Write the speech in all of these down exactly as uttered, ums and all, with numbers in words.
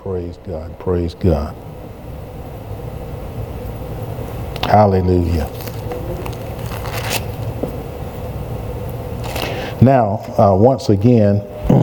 Praise God. Praise God. Hallelujah. Now, uh, once again,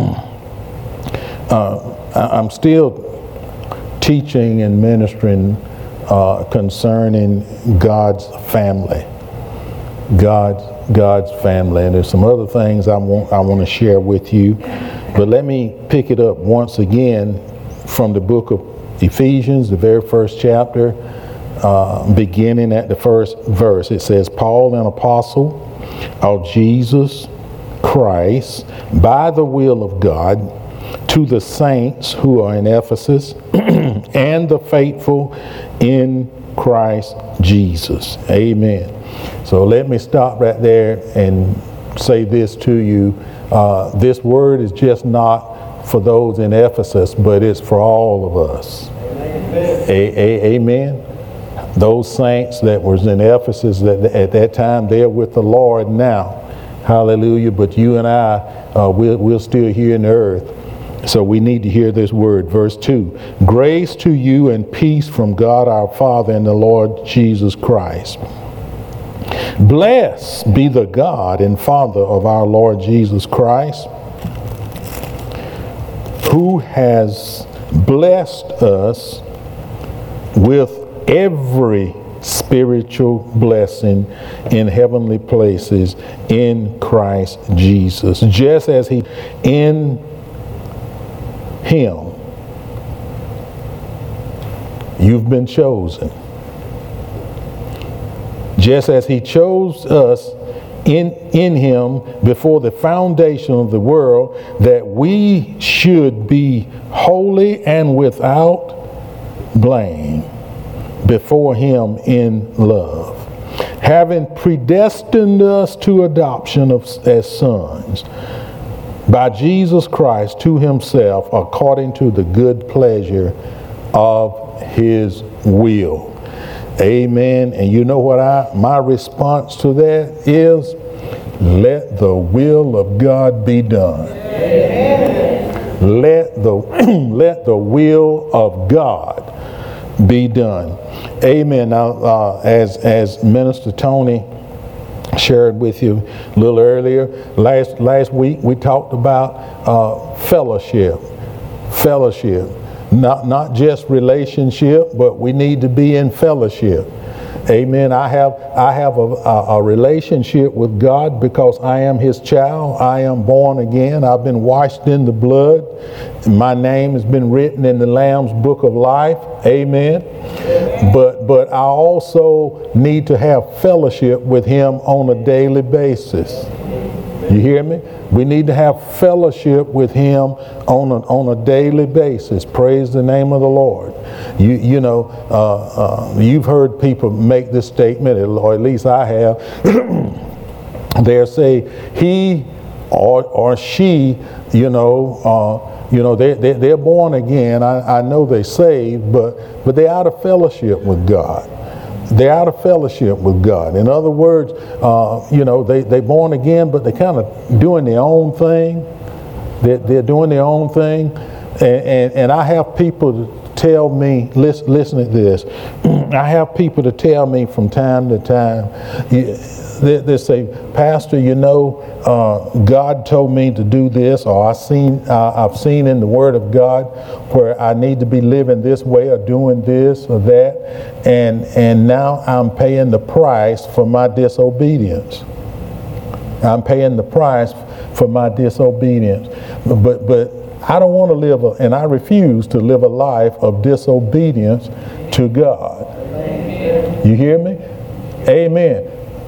uh, I'm still teaching and ministering uh, concerning God's family. God's God's family, and there's some other things I want I want to share with you. But let me pick it up once again from the book of Ephesians, the very first chapter, uh, beginning at the first verse. It says, Paul, an apostle of Jesus Christ, by the will of God, to the saints who are in Ephesus and the faithful in Christ Jesus. Amen. So let me stop right there and say this to you. Uh, this word is just not for those in Ephesus, but it's for all of us. Amen. A- a- amen. Those saints that was in Ephesus that at that time, they're with the Lord now. Hallelujah. But you and I, uh, we're, we're still here in the earth. So we need to hear this word. Verse two. Grace to you and peace from God our Father and the Lord Jesus Christ. Blessed be the God and Father of our Lord Jesus Christ, who has blessed us with every spiritual blessing in heavenly places in Christ Jesus, just as he in him you've been chosen, just as he chose us in in him before the foundation of the world, that we should be holy and without blame before him in love, having predestined us to adoption of, as sons by Jesus Christ to himself, according to the good pleasure of his will. Amen. And you know what I my response to that is? Let the will of God be done. Amen. Let the let the will of God be done. Amen. Now, uh, as as Minister Tony shared with you a little earlier, last last week we talked about uh, fellowship. Fellowship. Not not just relationship, but we need to be in fellowship. Amen. I have I have a, a, a relationship with God because I am his child. I am born again. I've been washed in the blood. My name has been written in the Lamb's book of life. Amen. But but I also need to have fellowship with him on a daily basis. You hear me? We need to have fellowship with him on a, on a daily basis. Praise the name of the Lord. You you know, uh, uh, you've heard people make this statement, or at least I have. They'll say, he or or she, you know, uh, you know, they, they, they're born again. I, I know they're saved, but, but they're out of fellowship with God. They're out of fellowship with God. In other words, uh, you know, they, they're born again, but they're kind of doing their own thing. They're, they're doing their own thing. And, and, and I have people tell me, listen, listen to this. I have people to tell me from time to time, they, they say, Pastor, you know, uh, God told me to do this, or I seen, uh, I've seen in the Word of God where I need to be living this way or doing this or that, and and now I'm paying the price for my disobedience. I'm paying the price for my disobedience. But but I don't want to live, a, and I refuse to live a life of disobedience to God. Amen. You hear me? Amen.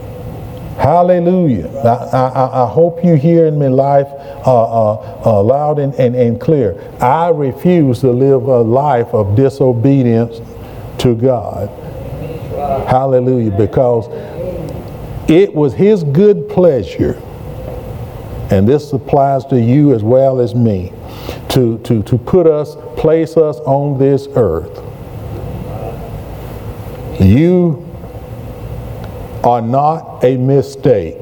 Hallelujah. I, I, I hope you hearing me life uh, uh, uh, loud and, and, and clear. I refuse to live a life of disobedience to God. Hallelujah. Because it was his good pleasure, and this applies to you as well as me, to, to, to put us, place us on this earth. You are not a mistake.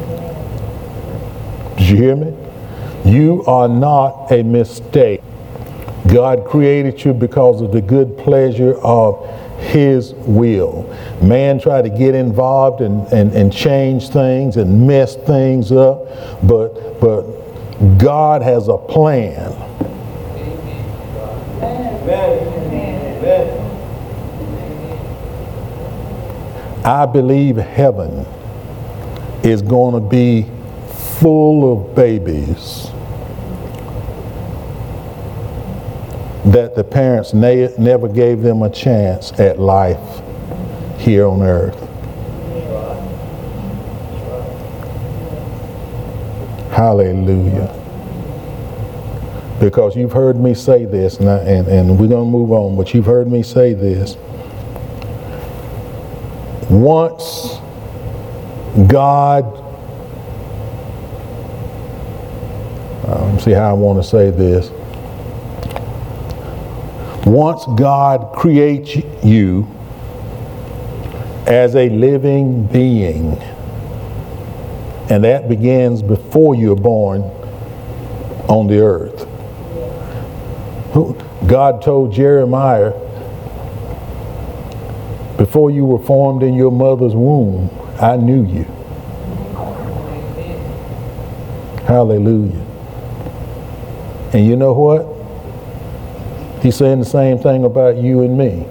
Did you hear me? You are not a mistake. God created you because of the good pleasure of his will. Man tried to get involved and, and, and change things and mess things up, but but God has a plan. I believe heaven is going to be full of babies that the parents ne- never gave them a chance at life here on earth. Hallelujah. Because you've heard me say this, and, I, and, and we're going to move on, but you've heard me say this. Once God, uh, let me see how I want to say this. Once God creates you as a living being, and that begins before you're born on the earth. God told Jeremiah, before you were formed in your mother's womb, I knew you. Hallelujah. And you know what? He's saying the same thing about you and me.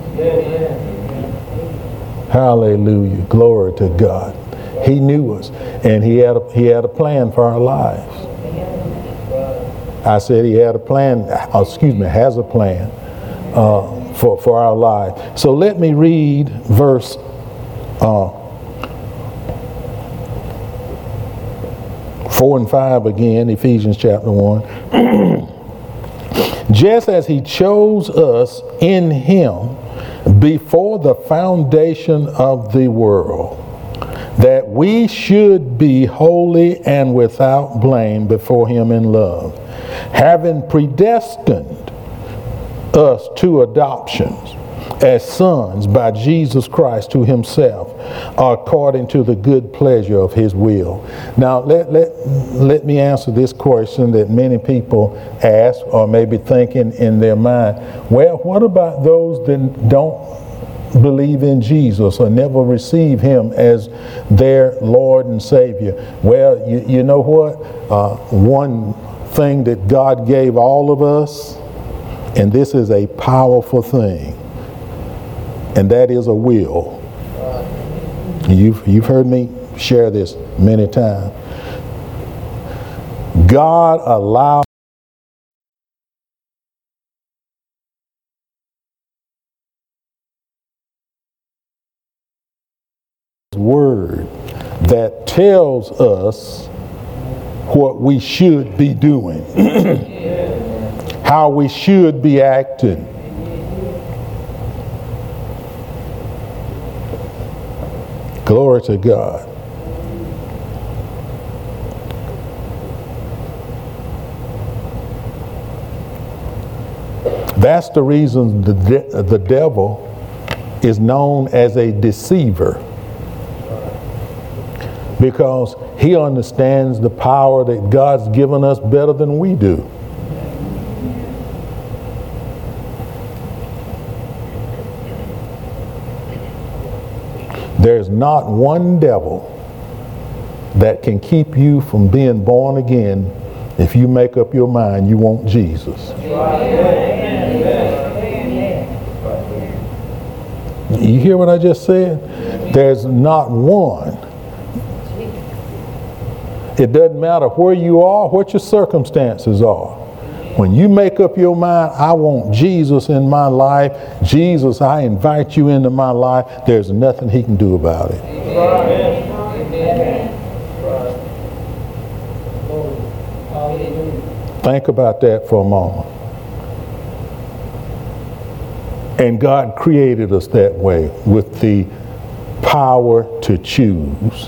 Hallelujah. Glory to God. He knew us, and he had a, he had a plan for our lives. I said he had a plan, excuse me, has a plan uh, for, for our life. So let me read verse uh, four and five again, Ephesians chapter one. Just as he chose us in him before the foundation of the world, that we should be holy and without blame before him in love, having predestined us to adoptions as sons by Jesus Christ to himself, according to the good pleasure of his will. Now, let, let, let me answer this question that many people ask or maybe thinking in their mind. Well, what about those that don't believe in Jesus or never receive him as their Lord and Savior? Well, you, you know what? Uh, one thing that God gave all of us, and this is a powerful thing, and that is a will. You've, you've heard me share this many times. God allowed His word that tells us what we should be doing, how we should be acting. Glory to God. That's the reason the, de- the devil is known as a deceiver. Because he understands the power that God's given us better than we do. There's not one devil that can keep you from being born again if you make up your mind you want Jesus. You hear what I just said? There's not one. It doesn't matter where you are, what your circumstances are. When you make up your mind, I want Jesus in my life, Jesus, I invite you into my life, there's nothing he can do about it. Amen. Think about that for a moment. And God created us that way with the power to choose.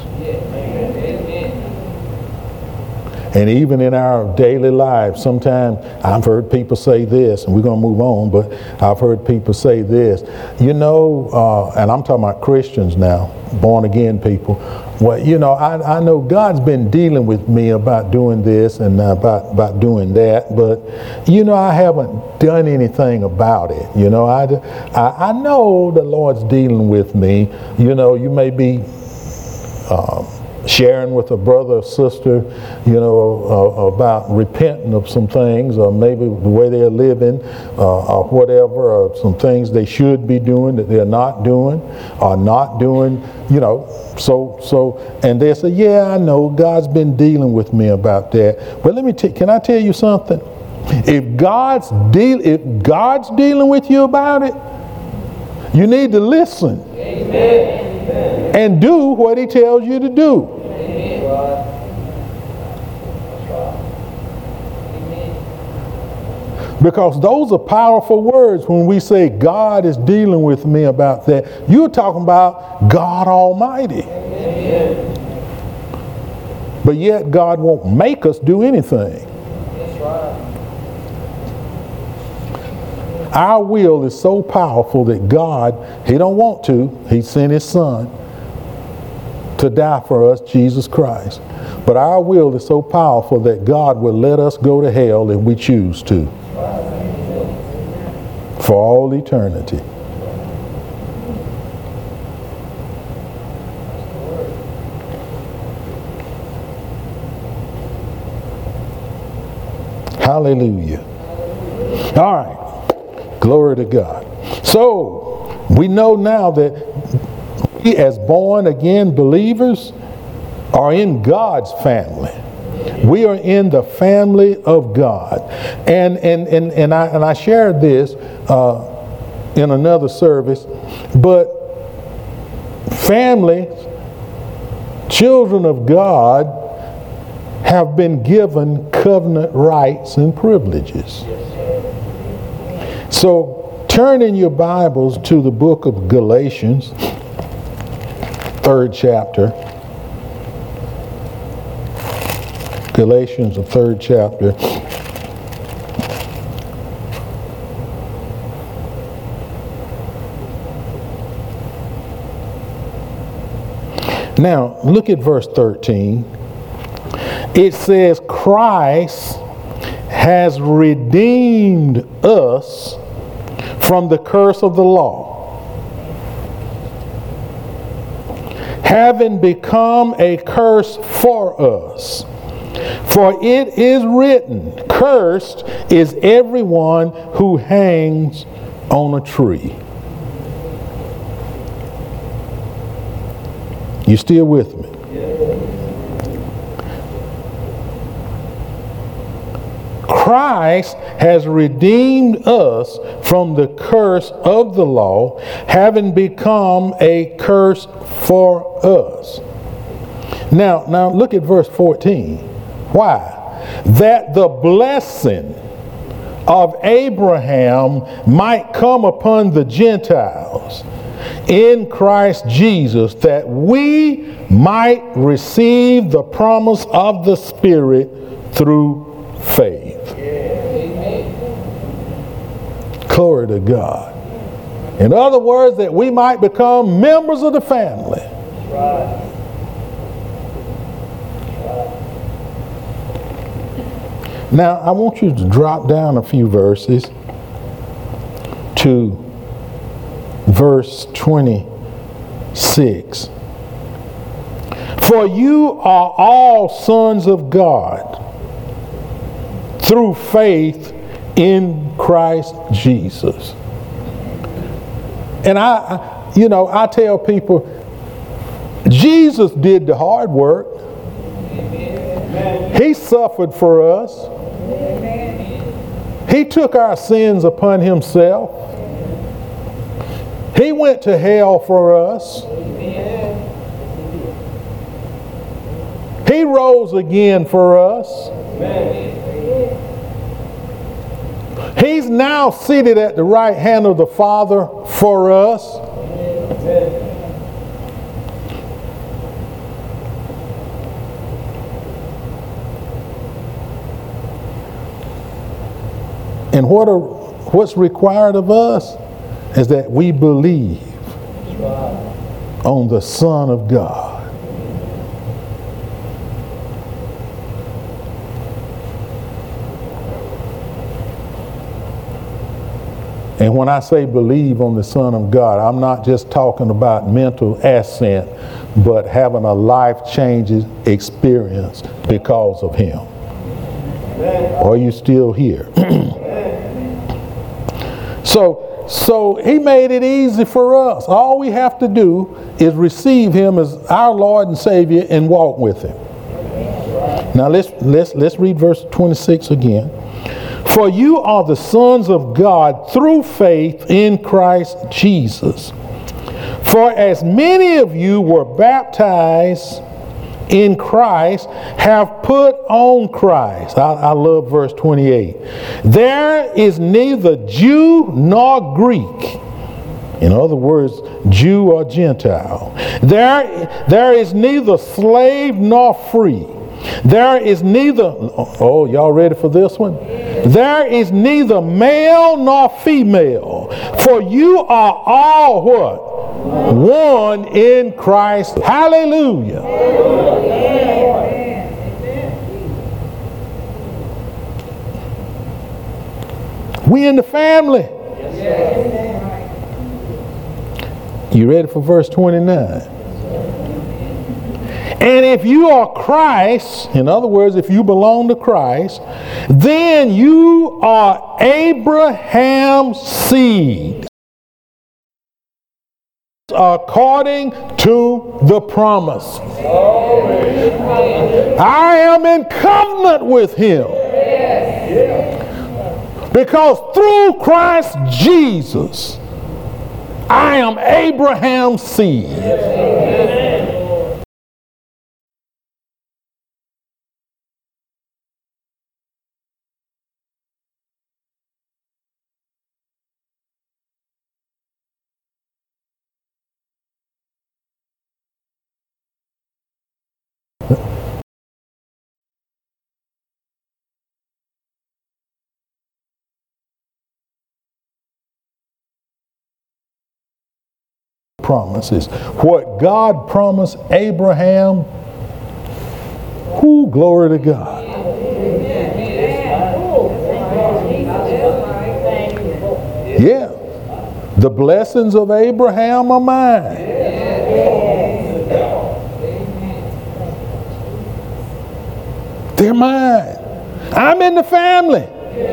And even in our daily lives, sometimes I've heard people say this, and we're going to move on, but I've heard people say this. You know, uh, and I'm talking about Christians now, born again people, well, you know, I, I know God's been dealing with me about doing this and about, about doing that, but, you know, I haven't done anything about it. You know, I, I, I know the Lord's dealing with me. You know, you may be um, sharing with a brother or sister, you know, uh, about repenting of some things, or maybe the way they're living, uh, or whatever, or some things they should be doing that they're not doing, or not doing, you know. So, so, and they say, yeah, I know God's been dealing with me about that. But let me t- can I tell you something? If God's deal, if God's dealing with you about it, you need to listen. Amen. And do what He tells you to do. Because those are powerful words when we say God is dealing with me about that. You're talking about God Almighty. Amen. But yet God won't make us do anything. That's right. Our will is so powerful that God, He don't want to. He sent His Son to die for us, Jesus Christ. But our will is so powerful that God will let us go to hell if we choose to. For all eternity. Hallelujah. All right. Glory to God. So, we know now that we as born again believers are in God's family. We are in the family of God. And and and, and I and I shared this uh, in another service, but family, children of God, have been given covenant rights and privileges. So turn in your Bibles to the book of Galatians, third chapter. Galatians, the third chapter. Now, look at verse thirteen. It says, Christ has redeemed us from the curse of the law, having become a curse for us. For it is written, cursed is everyone who hangs on a tree. You still with me? Christ has redeemed us from the curse of the law, having become a curse for us. Now, now look at verse fourteen. Why? That the blessing of Abraham might come upon the Gentiles in Christ Jesus, that we might receive the promise of the Spirit through faith. Glory to God. In other words, that we might become members of the family. Right. Now, I want you to drop down a few verses to verse twenty-six. For you are all sons of God through faith in Christ Jesus. And I, you know, I tell people, Jesus did the hard work. He suffered for us. He took our sins upon himself. He went to hell for us. He rose again for us. He's now seated at the right hand of the Father for us. And what are, what's required of us is that we believe on the Son of God. And when I say believe on the Son of God, I'm not just talking about mental assent, but having a life-changing experience because of him. Are you still here? so, so he made it easy for us. All we have to do is receive him as our Lord and Savior and walk with him. Now let's let's let's read verse twenty-six again. For you are the sons of God through faith in Christ Jesus. For as many of you were baptized in Christ have put on Christ. I, I love verse twenty-eight. There is neither Jew nor Greek. In other words, Jew or Gentile. There, there is neither slave nor free. There is neither, oh, y'all ready for this one? There is neither male nor female, for you are all what? One in Christ. Hallelujah. We in the family. You ready for verse twenty-nine? And if you are Christ, in other words, if you belong to Christ, then you are Abraham's seed, according to the promise. I am in covenant with him, because through Christ Jesus, I am Abraham's seed. Promises. What God promised Abraham, whoo, glory to God. Yeah, the blessings of Abraham are mine. They're mine. I'm in the family.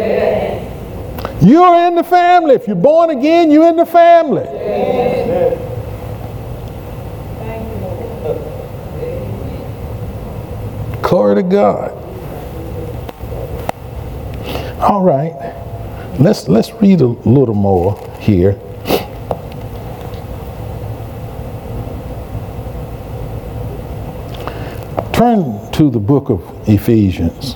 You're in the family. If you're born again, you're in the family. Glory to God. All right. Let's let's read a little more here. Turn to the book of Ephesians.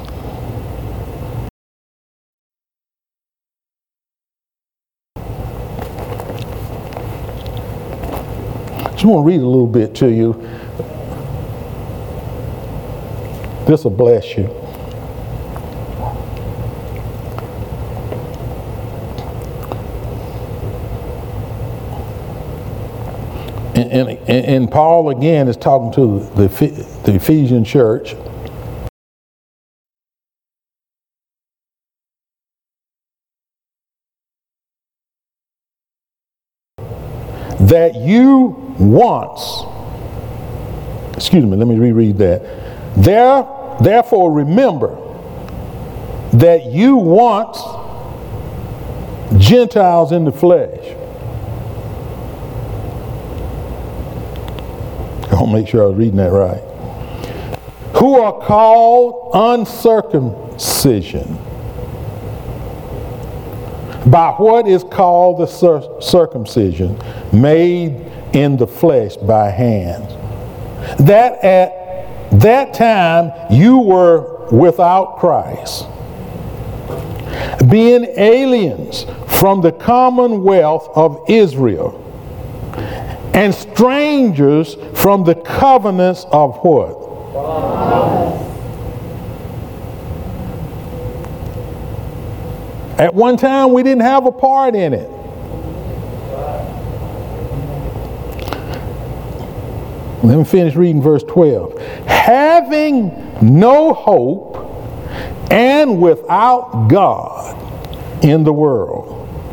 Just want to read a little bit to you. This will bless you. And, and, and Paul again is talking to the, the Ephesian church. That you once, excuse me, let me reread that. There, therefore remember that you once Gentiles in the flesh. I want to make sure I was reading that right. Who are called uncircumcision by what is called the cir- circumcision made in the flesh by hands. That at that time you were without Christ, being aliens from the commonwealth of Israel and strangers from the covenants of what? At one time we didn't have a part in it. Let me finish reading verse twelve. Having no hope and without God in the world.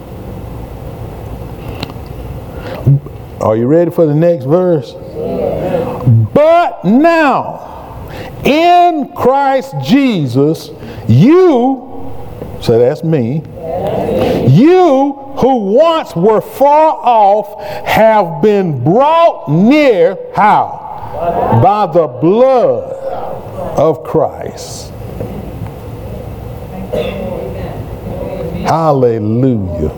Are you ready for the next verse? But now, in Christ Jesus, you, so that's me, you who once were far off have been brought near, how? By the blood of Christ. Hallelujah.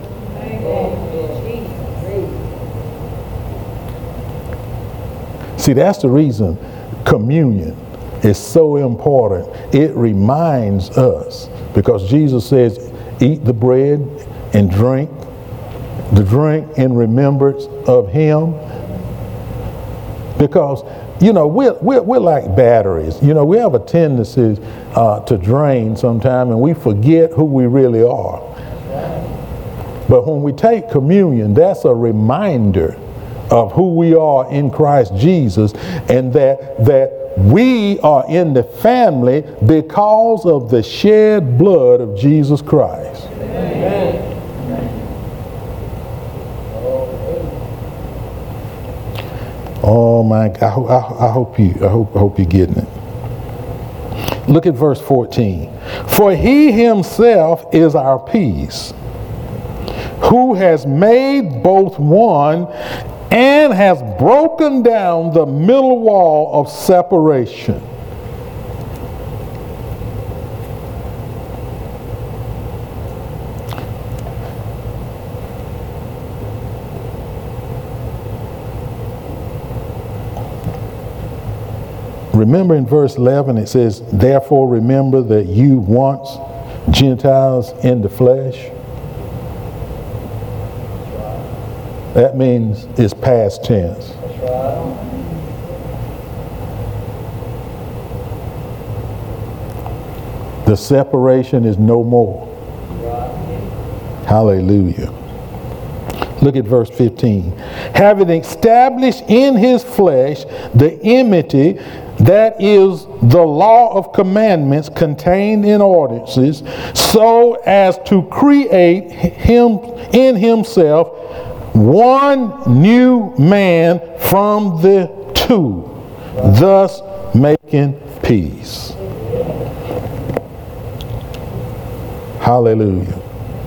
See, that's the reason communion is so important. It reminds us, because Jesus says, eat the bread and drink the drink in remembrance of him. Because, you know, we're, we're, we're like batteries. You know, we have a tendency uh, to drain sometime, and we forget who we really are. But when we take communion, that's a reminder of who we are in Christ Jesus, and that that we are in the family because of the shed blood of Jesus Christ. Amen. Oh my God! I, I hope you. I hope. I hope you're getting it. Look at verse fourteen. For he himself is our peace, who has made both one and has broken down the middle wall of separation. Remember in verse eleven it says, therefore remember that you once Gentiles in the flesh. That means it's past tense. That's right. The separation is no more. Right. Hallelujah. Look at verse fifteen. Having established in his flesh the enmity, that is the law of commandments contained in ordinances, so as to create him in himself one new man from the two, thus making peace. Hallelujah.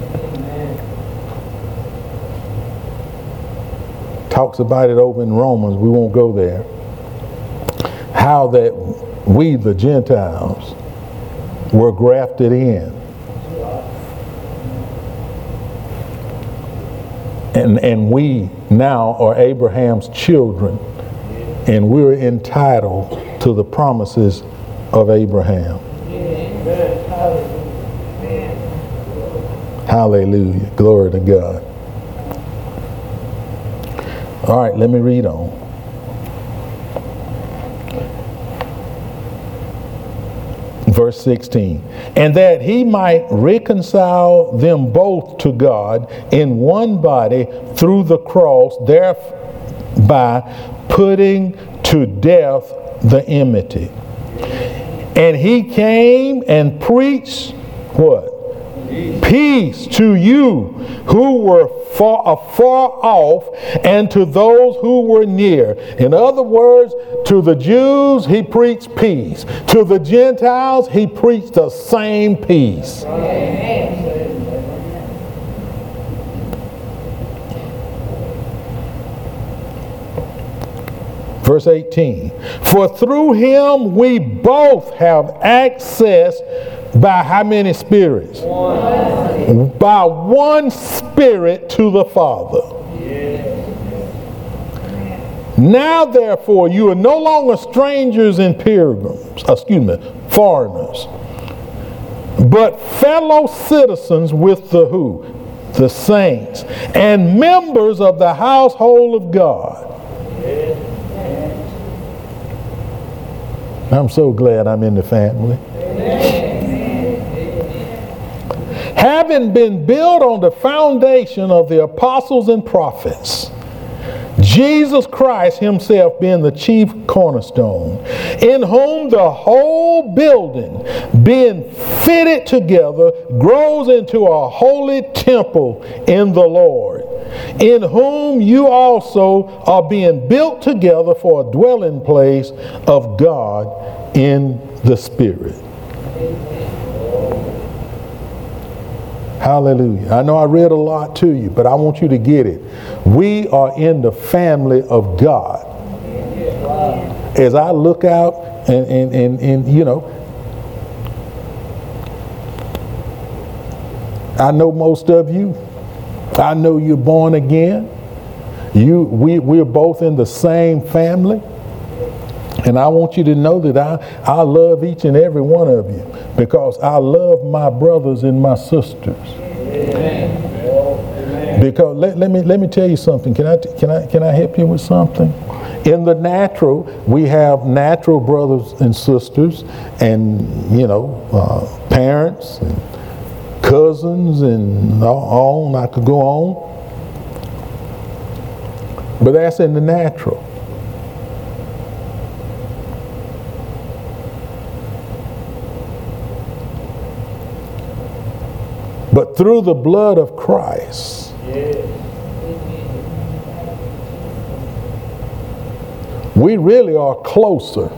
Talks about it over in Romans. We won't go there. How that we, the Gentiles, were grafted in. And, and we now are Abraham's children, and we're entitled to the promises of Abraham. Hallelujah. Glory to God. All right, let me read on. Verse sixteen, and that he might reconcile them both to God in one body through the cross, thereby putting to death the enmity. And he came and preached what? Peace to you who were far, afar off, and to those who were near. In other words, to the Jews he preached peace. To the Gentiles he preached the same peace. Amen. Verse eighteen. For through him we both have access by how many spirits? One. By one Spirit to the Father. Yes. Now therefore you are no longer strangers and pilgrims, excuse me, foreigners, but fellow citizens with the who? The saints, and members of the household of God. Yes. I'm so glad I'm in the family. Yes. Having been built on the foundation of the apostles and prophets, Jesus Christ himself being the chief cornerstone, in whom the whole building being fitted together grows into a holy temple in the Lord, in whom you also are being built together for a dwelling place of God in the Spirit. Hallelujah. I know I read a lot to you, but I want you to get it. We are in the family of God. As I look out and, and, and, and you know, I know most of you. I know you're born again. You, we, we're both in the same family. And I want you to know that I, I love each and every one of you because I love my brothers and my sisters. Amen. Because let, let me let me tell you something. Can I can I can I help you with something? In the natural, we have natural brothers and sisters, and you know, uh, parents and cousins, and on. I could go on. But that's in the natural. But through the blood of Christ, we really are closer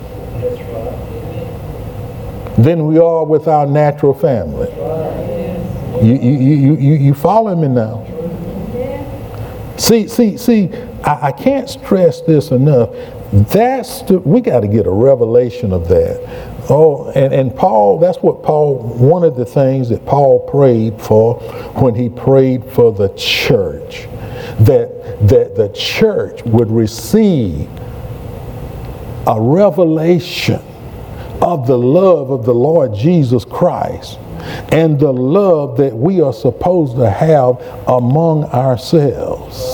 than we are with our natural family. You, you, you, you, you follow me now? See, see, see, I, I can't stress this enough. That's the, we got to get a revelation of that. Oh, and, and Paul, that's what Paul, one of the things that Paul prayed for when he prayed for the church, that, that the church would receive a revelation of the love of the Lord Jesus Christ and the love that we are supposed to have among ourselves.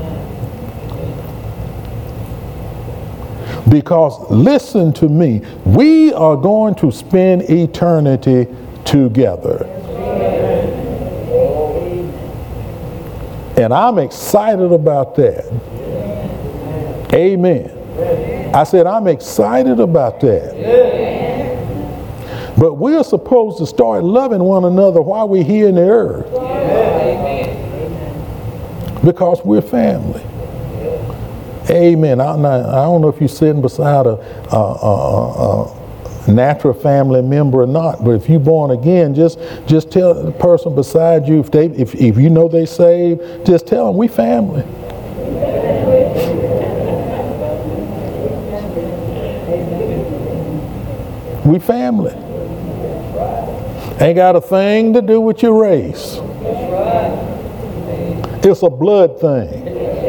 Because listen to me, we are going to spend eternity together. And I'm excited about that. Amen. I said I'm excited about that. But we're supposed to start loving one another while we're here in the earth. Because we're family. Amen. I, I don't know if you're sitting beside a, a, a, a natural family member or not, but if you're born again, just just tell the person beside you, if they if, if you know they saved, just tell them we family. We family. Ain't got a thing to do with your race. It's a blood thing.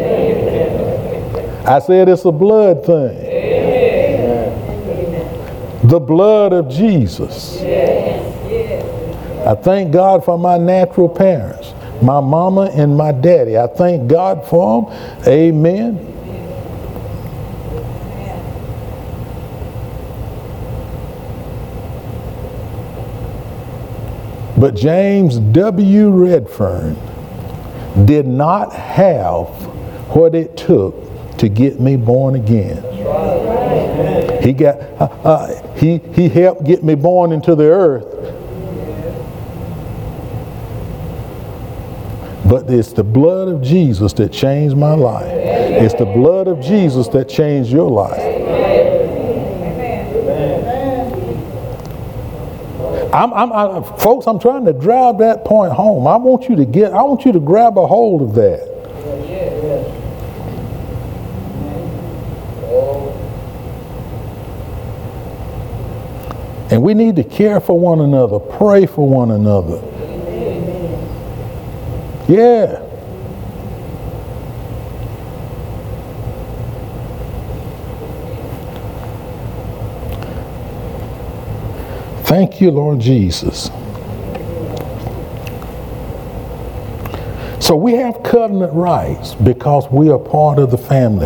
I said it's a blood thing. Amen. The blood of Jesus. Yes. I thank God for my natural parents, my mama and my daddy. I thank God for them. Amen. But James W. Redfern did not have what it took to get me born again. He got uh, uh, he he helped get me born into the earth. But it's the blood of Jesus that changed my life. It's the blood of Jesus that changed your life. I'm, I'm, I, folks, I'm trying to drive that point home. I want you to get, I want you to grab a hold of that. And we need to care for one another, pray for one another. Yeah. Thank you, Lord Jesus. So we have covenant rights because we are part of the family.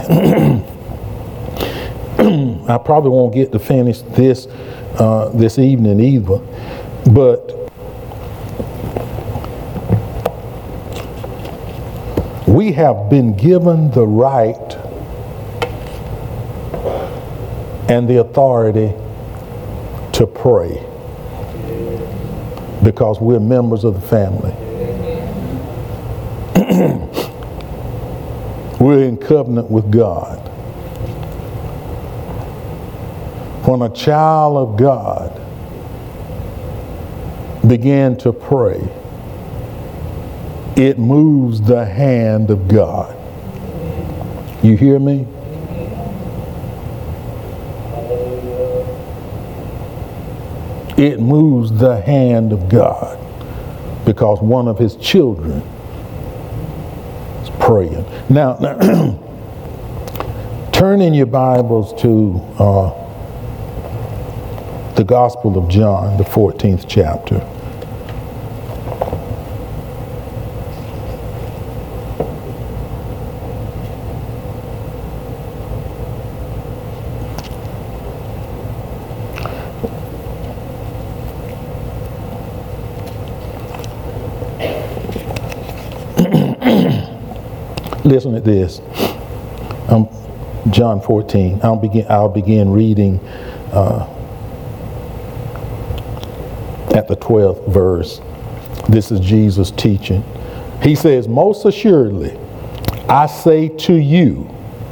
I probably won't get to finish this uh, this evening either, but we have been given the right and the authority to pray because we're members of the family. We're in covenant with God. When a child of God began to pray, it moves the hand of God. You hear me? It moves the hand of God because one of his children is praying. Now, now turn in your Bibles to uh, the Gospel of John, the fourteenth chapter. Listen to this. Um, John fourteen. I'll begin. I'll begin reading uh, at the twelfth verse. This is Jesus teaching. He says, "Most assuredly, I say to you."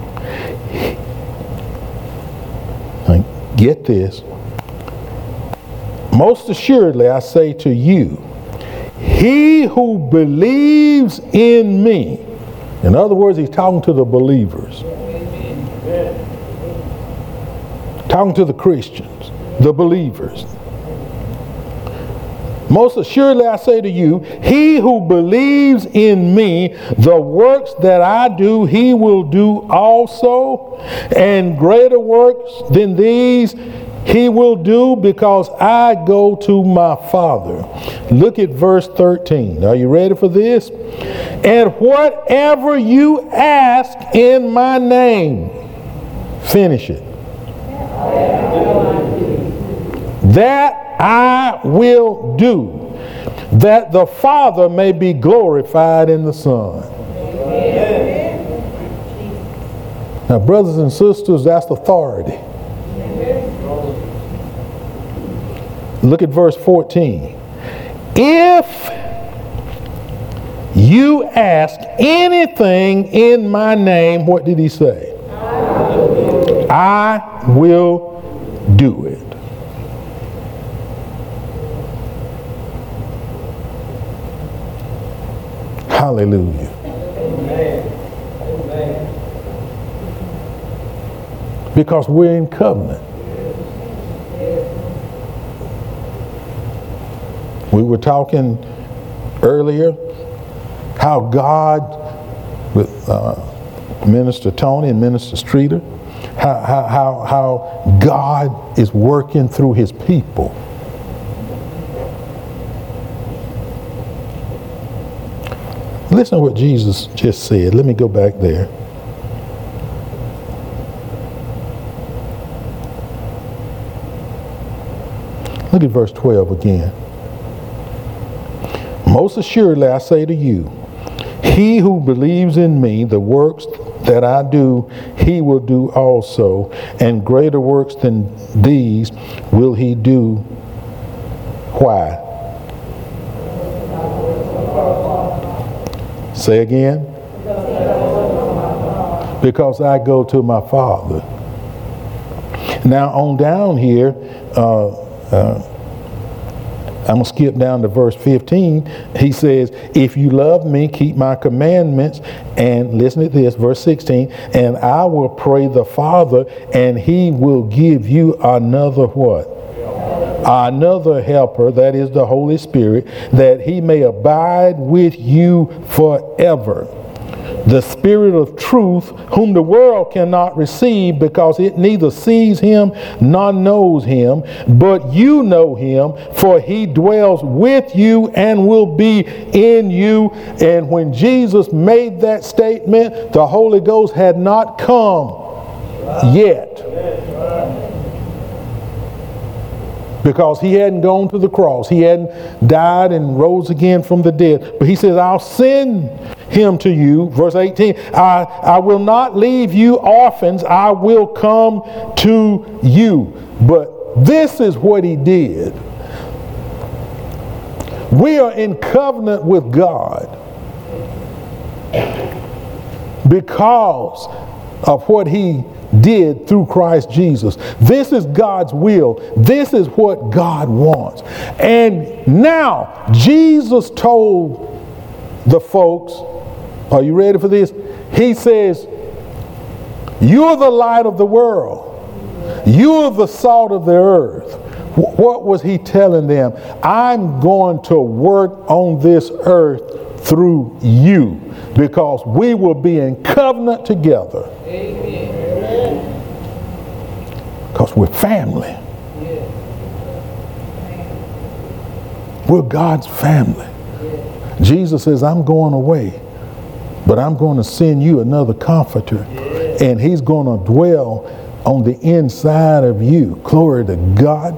Get this. Most assuredly, I say to you, he who believes in me. In other words, he's talking to the believers. Talking to the Christians, the believers. Most assuredly I say to you, he who believes in me, the works that I do, he will do also, and greater works than these he will do, because I go to my Father. Look at verse thirteen. Are you ready for this? And whatever you ask in my name, finish it. That I will do, that the Father may be glorified in the Son. Now, brothers and sisters, that's authority. Look at verse fourteen. If you ask anything in my name, what did he say? I will do it. Hallelujah. Because we're in covenant. We were talking earlier how God, with uh, Minister Tony and Minister Streeter, how, how, how, how God is working through his people. Listen to what Jesus just said. Let me go back there. Look at verse twelve again. Most assuredly I say to you, he who believes in me, the works that I do, he will do also, and greater works than these will he do. Why? Say again. Because I go to my Father. Now on down here, uh, uh, I'm going to skip down to verse fifteen. He says, if you love me, keep my commandments. And listen to this, verse sixteen. And I will pray the Father, and he will give you another what? Another helper, that is the Holy Spirit, that he may abide with you forever. The Spirit of truth, whom the world cannot receive, because it neither sees him nor knows him, but you know him, for he dwells with you and will be in you. And when Jesus made that statement, the Holy Ghost had not come yet. because he hadn't gone to the cross. He hadn't died and rose again from the dead. But he says, I'll send him to you. Verse eighteen, I, I will not leave you orphans. I will come to you. But this is what he did. We are in covenant with God because of what he did through Christ Jesus. This is God's will. This is what God wants. And now Jesus told the folks, are you ready for this? He says, you're the light of the world. You're the salt of the earth. What was he telling them? I'm going to work on this earth through you, because we will be in covenant together. Amen. Because we're family. We're God's family. Jesus says, I'm going away, but I'm going to send you another comforter, and he's going to dwell on the inside of you. Glory to God.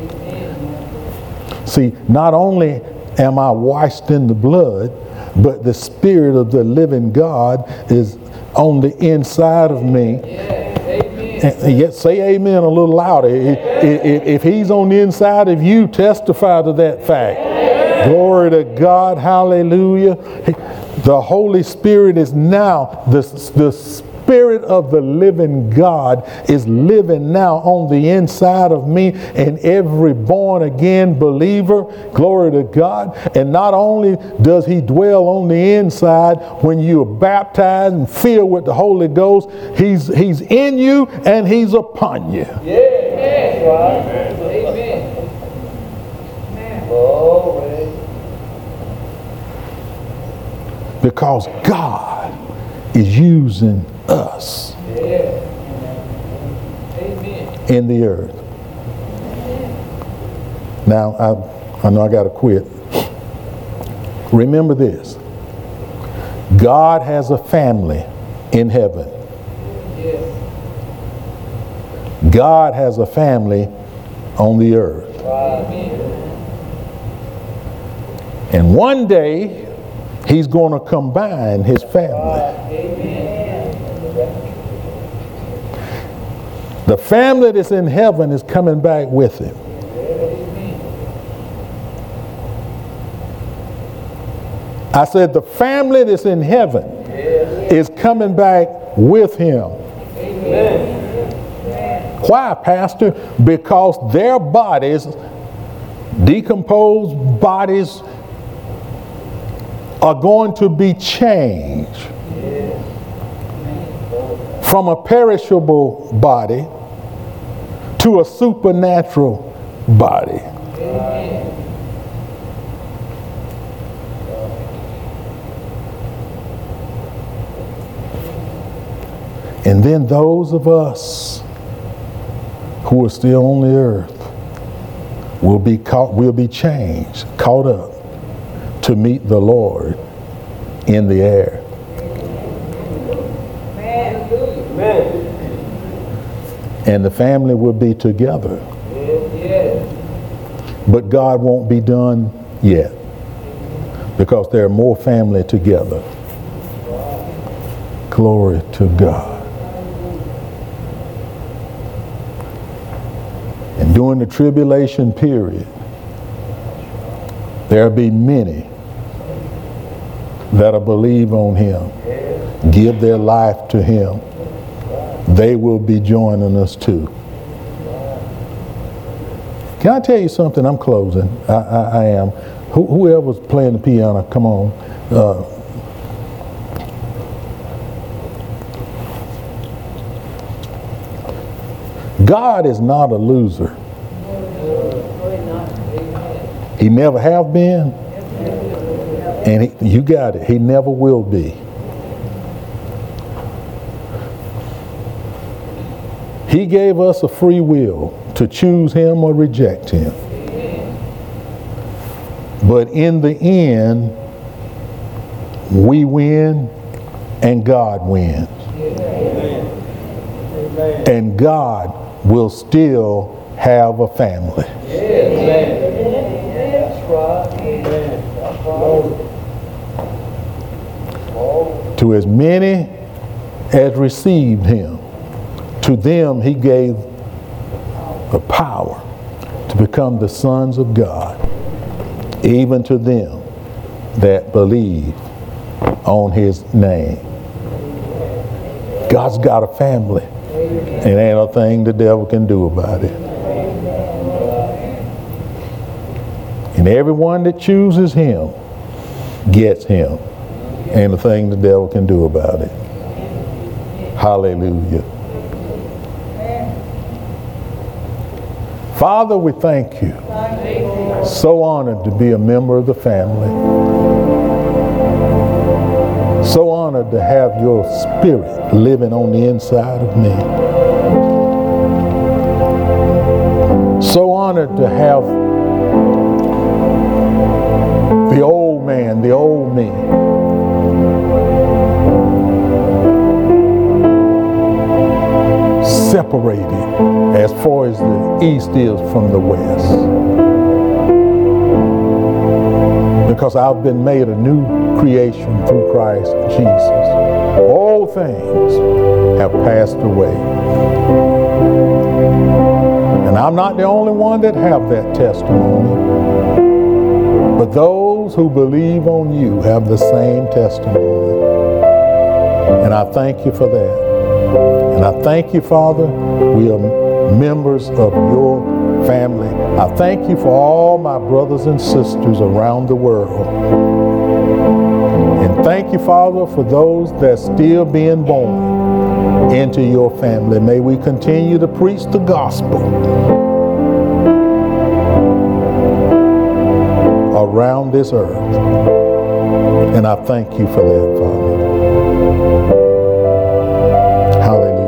See, not only am I washed in the blood, but the Spirit of the living God is on the inside of me. And yet, say amen a little louder. If he's on the inside of you, testify to that fact. Glory to God. Hallelujah. The Holy Spirit is now, the, the Spirit of the living God is living now on the inside of me and every born again believer. Glory to God. And not only does he dwell on the inside when you're baptized and filled with the Holy Ghost, he's he's in you and he's upon you. Yeah. Amen. Amen. Amen. Glory. Because God is using us in the earth. Now, I, I know I got to quit. Remember this. God has a family in heaven. God has a family on the earth. And one day, he's going to combine his family. The family that's in heaven is coming back with him. I said the family that's in heaven is coming back with him. Why, Pastor? Because their bodies, decomposed bodies, are going to be changed from a perishable body to a supernatural body. And then those of us who are still on the earth will be caught, will be changed, caught up to meet the Lord in the air. Amen. And the family will be together. But God won't be done yet, because there are more family together. Glory to God. And during the tribulation period, there'll be many that'll believe on him, give their life to him. They will be joining us too. Can I tell you something? I'm closing. I, I, I am. Who, whoever's playing the piano, come on. Uh, God is not a loser. He never have been, and he, you got it, he never will be. He gave us a free will to choose him or reject him. But in the end, we win and God wins. And God will still have a family. Amen. That's right. Amen. That's right. To as many as received him, to them he gave the power to become the sons of God, even to them that believe on his name. God's got a family, and ain't a thing the devil can do about it. And everyone that chooses him gets him. Ain't a thing the devil can do about it. Hallelujah. Father, we thank you. So honored to be a member of the family. So honored to have your spirit living on the inside of me. So honored to have the old man, the old me, separated as far as the east is from the west. Because I've been made a new creation through Christ Jesus. All things have passed away. And I'm not the only one that have that testimony. But those who believe on you have the same testimony. And I thank you for that. And I thank you, Father, we are members of your family. I thank you for all my brothers and sisters around the world. And thank you, Father, for those that's still being born into your family. May we continue to preach the gospel around this earth. And I thank you for that, Father. Hallelujah.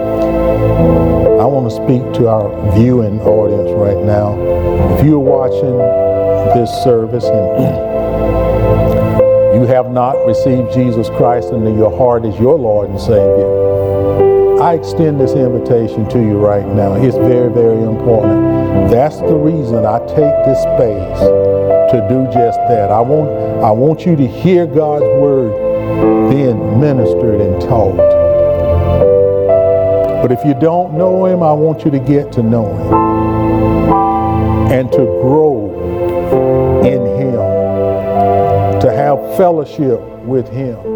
I want to speak to our viewing audience right now. If you're watching this service and you have not received Jesus Christ into your heart as your Lord and Savior, I extend this invitation to you right now. It's very, very important. That's the reason I take this space to do just that. I want, I want you to hear God's word being ministered and taught. But if you don't know him, I want you to get to know him and to grow in him, to have fellowship with him.